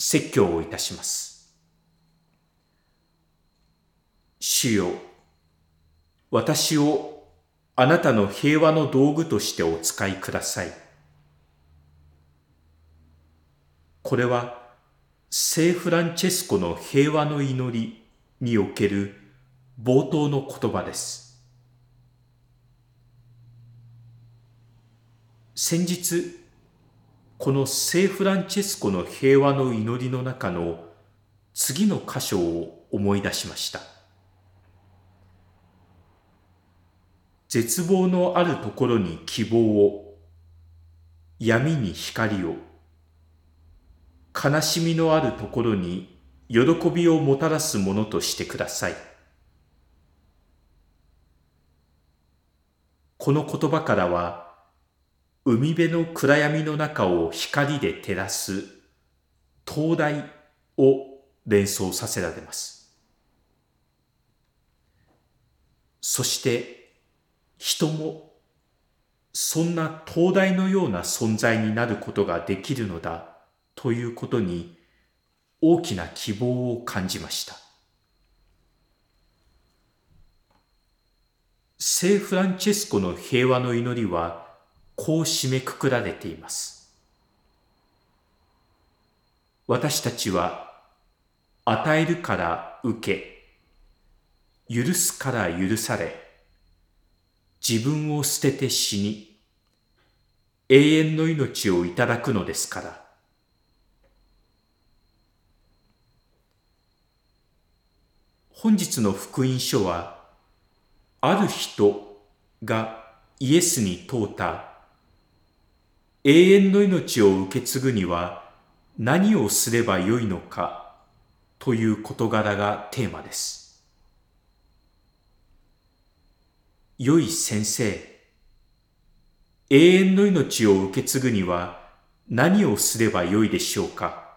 説教をいたします。主よ、私をあなたの平和の道具としてお使いください。これは聖フランチェスコの平和の祈りにおける冒頭の言葉です。先日、この聖フランチェスコの平和の祈りの中の次の箇所を思い出しました。絶望のあるところに希望を、闇に光を、悲しみのあるところに喜びをもたらすものとしてください。この言葉からは、海辺の暗闇の中を光で照らす灯台を連想させられます。そして人もそんな灯台のような存在になることができるのだということに大きな希望を感じました。聖フランチェスコの平和の祈りはこう締めくくられています。私たちは与えるから受け、許すから許され、自分を捨てて死に、永遠の命をいただくのですから。本日の福音書は、ある人がイエスに問うた永遠の命を受け継ぐには何をすればよいのかという事柄がテーマです。よい先生、永遠の命を受け継ぐには何をすればよいでしょうか。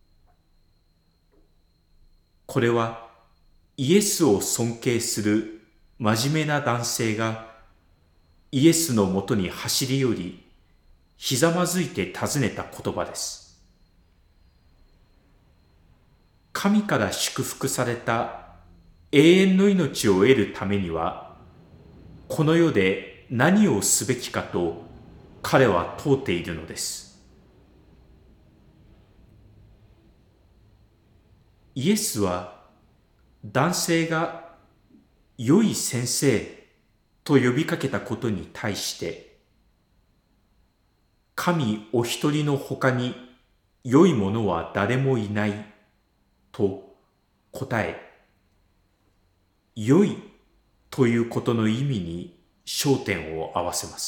これはイエスを尊敬する真面目な男性がイエスのもとに走り寄り、ひざまずいて尋ねた言葉です。神から祝福された永遠の命を得るためには、この世で何をすべきかと彼は問うているのです。イエスは男性が良い先生と呼びかけたことに対して、神お一人のほかに良いものは誰もいないと答え、良いということの意味に焦点を合わせます。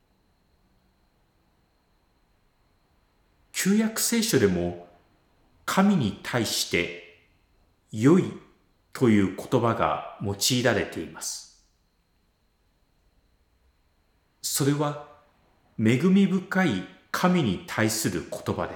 旧約聖書でも神に対して良いという言葉が用いられています。それは恵み深い神に対する言葉です。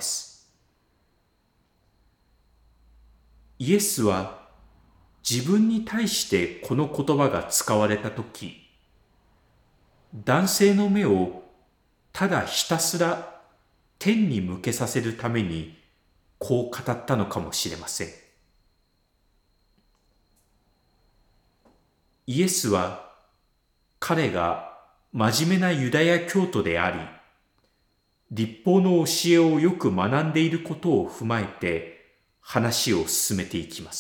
イエスは自分に対してこの言葉が使われたとき、男性の目をただひたすら天に向けさせるためにこう語ったのかもしれません。イエスは彼が真面目なユダヤ教徒であり、律法の教えをよく学んでいることを踏まえて話を進めていきます。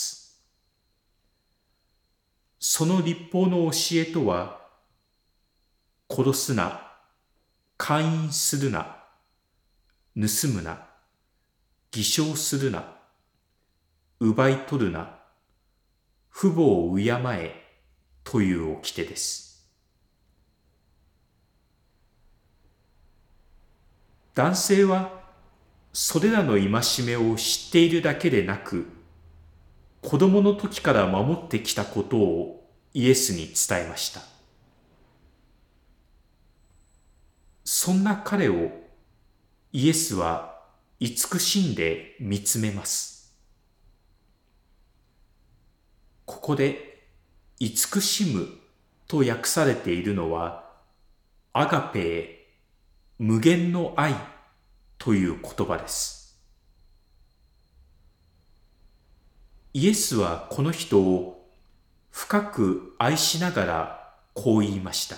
その律法の教えとは、殺すな、姦淫するな、盗むな、偽証するな、奪い取るな、父母を敬えという掟です。男性はそれらの戒めを知っているだけでなく、子供の時から守ってきたことをイエスに伝えました。そんな彼をイエスは慈しんで見つめます。ここで慈しむと訳されているのはアガペー、無限の愛という言葉です。 イエスはこの人を深く愛しながらこう言いました。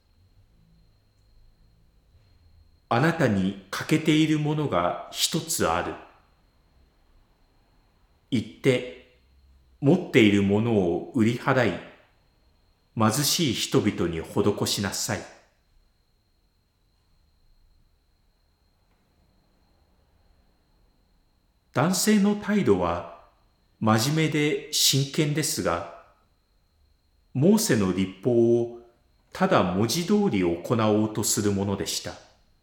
あなたに欠けているものが一つある。行って持っているものを売り払い、貧しい人々に施しなさい。男性の態度は真面目で真剣ですが、モーセの律法をただ文字通り行おうとするものでした。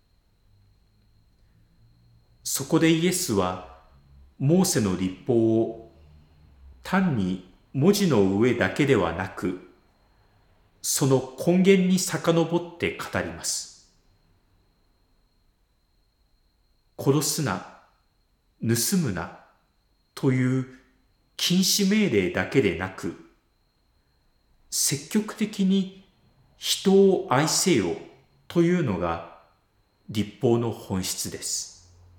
そこでイエスはモーセの律法を単に文字の上だけではなく、その根源に遡って語ります。殺すな、盗むなという禁止命令だけでなく、積極的に人を愛せよというのが律法の本質です。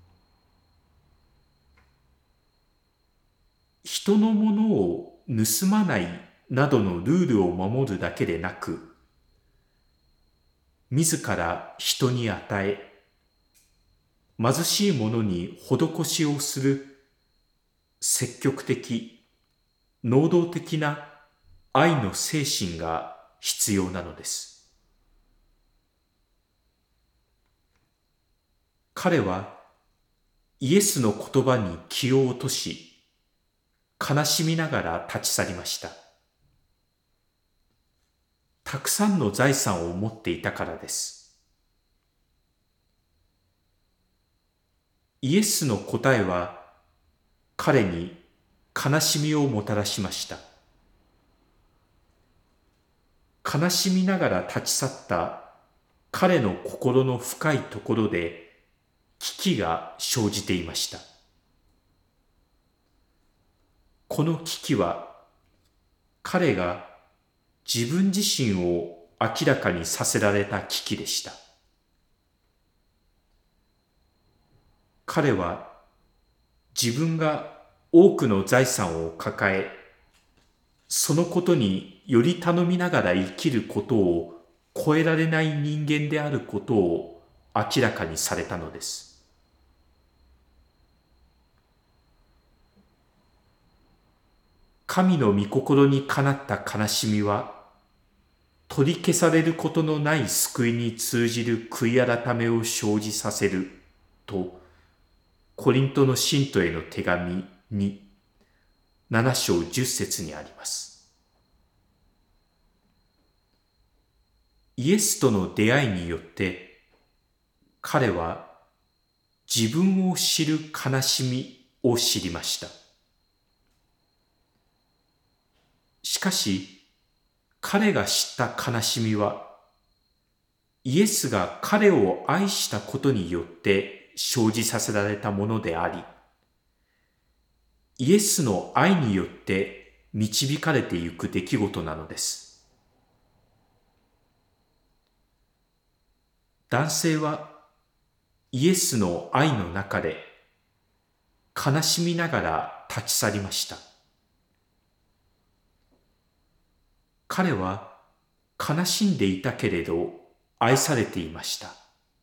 人のものを盗まないなどのルールを守るだけでなく、自ら人に与え、貧しい者に施しをする積極的、能動的な愛の精神が必要なのです。彼はイエスの言葉に気を落とし、悲しみながら立ち去りました。たくさんの財産を持っていたからです。イエスの答えは彼に悲しみをもたらしました。悲しみながら立ち去った彼の心の深いところで危機が生じていました。この危機は彼が自分自身を明らかにさせられた危機でした。彼は自分が多くの財産を抱え、そのことにより頼みながら生きることを超えられない人間であることを明らかにされたのです。神の御心にかなった悲しみは、取り消されることのない救いに通じる悔い改めを生じさせると、コリントの信徒への手紙に7章10節にあります。イエスとの出会いによって、彼は自分を知る悲しみを知りました。しかし、彼が知った悲しみは、イエスが彼を愛したことによって生じさせられたものであり、イエスの愛によって導かれていく出来事なのです。男性はイエスの愛の中で悲しみながら立ち去りました。彼は悲しんでいたけれど愛されていました。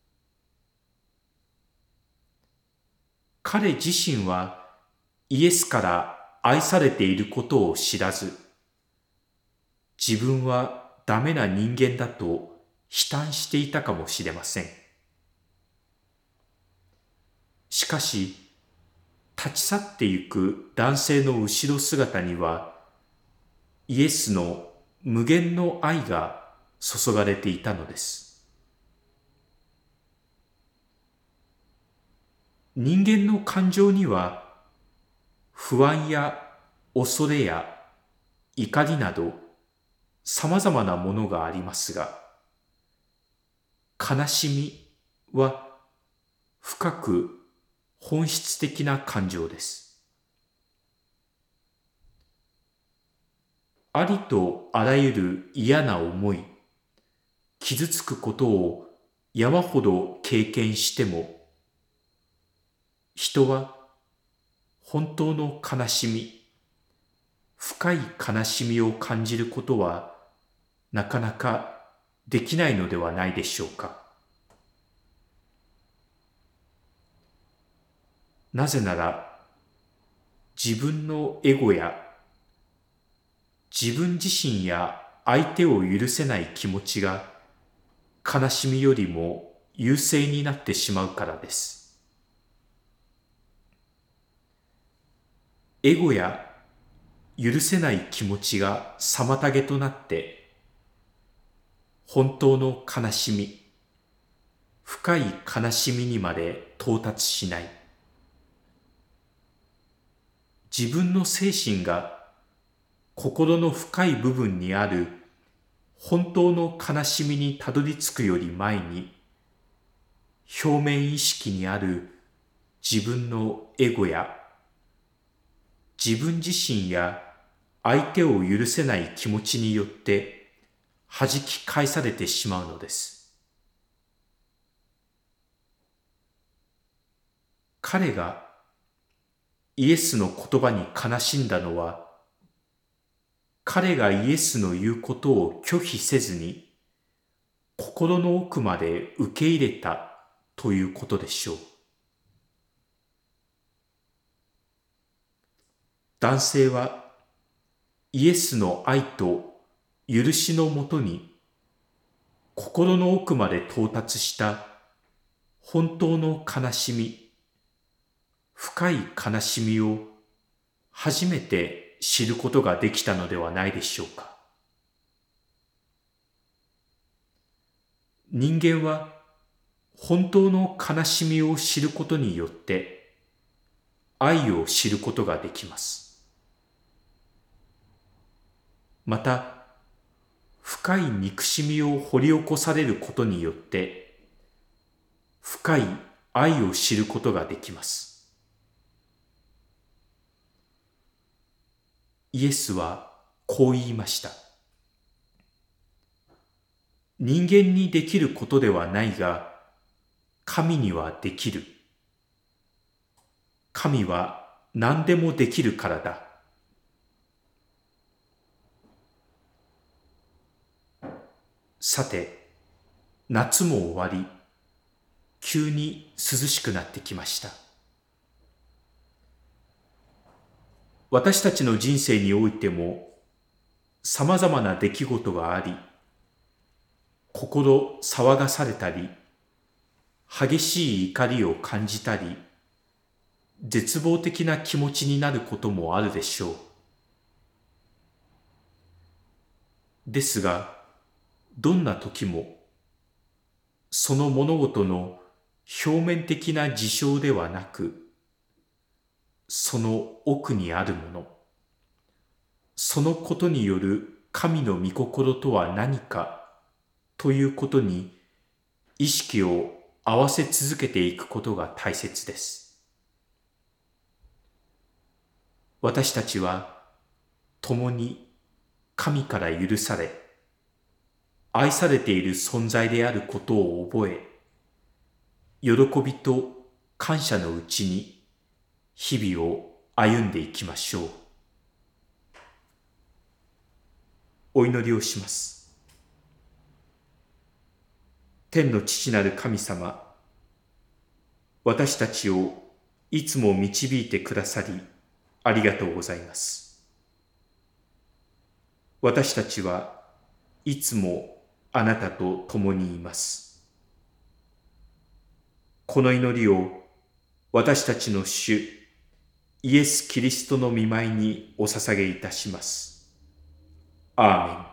彼自身はイエスから愛されていることを知らず、自分はダメな人間だと悲嘆していたかもしれません。しかし、立ち去ってゆく男性の後ろ姿には、イエスの無限の愛が注がれていたのです。人間の感情には、不安や恐れや怒りなど様々なものがありますが、悲しみは深く本質的な感情です。ありとあらゆる嫌な思い、傷つくことを山ほど経験しても、人は本当の悲しみ、 深い悲しみを感じることはなかなかできないのではないでしょうか。なぜなら、自分のエゴや自分自身や相手を許せない気持ちが悲しみよりも優勢になってしまうからです。エゴや許せない気持ちが妨げとなって、本当の悲しみ、深い悲しみにまで到達しない。自分の精神が心の深い部分にある本当の悲しみにたどり着くより前に、表面意識にある自分のエゴや自分自身や相手を許せない気持ちによって弾き返されてしまうのです。彼がイエスの言葉に悲しんだのは、彼がイエスの言うことを拒否せずに、心の奥まで受け入れたということでしょう。男性はイエスの愛と許しのもとに、心の奥まで到達した本当の悲しみ、深い悲しみを初めて知ることができたのではないでしょうか。人間は本当の悲しみを知ることによって愛を知ることができます。また、深い憎しみを掘り起こされることによって深い愛を知ることができます。イエスはこう言いました。人間にできることではないが、神にはできる。神は何でもできるからだ。さて、夏も終わり、急に涼しくなってきました。私たちの人生においても、さまざまな出来事があり、心騒がされたり、激しい怒りを感じたり、絶望的な気持ちになることもあるでしょう。ですが、どんな時も、その物事の表面的な事象ではなく、その奥にあるもの、そのことによる神の御心とは何かということに意識を合わせ続けていくことが大切です。私たちは共に神から許され、愛されている存在であることを覚え、喜びと感謝のうちに日々を歩んでいきましょう。お祈りをします。天の父なる神様、私たちをいつも導いてくださり、ありがとうございます。私たちはいつもあなたと共にいます。この祈りを私たちの主、イエス・キリストの御前にお捧げいたします。アーメン。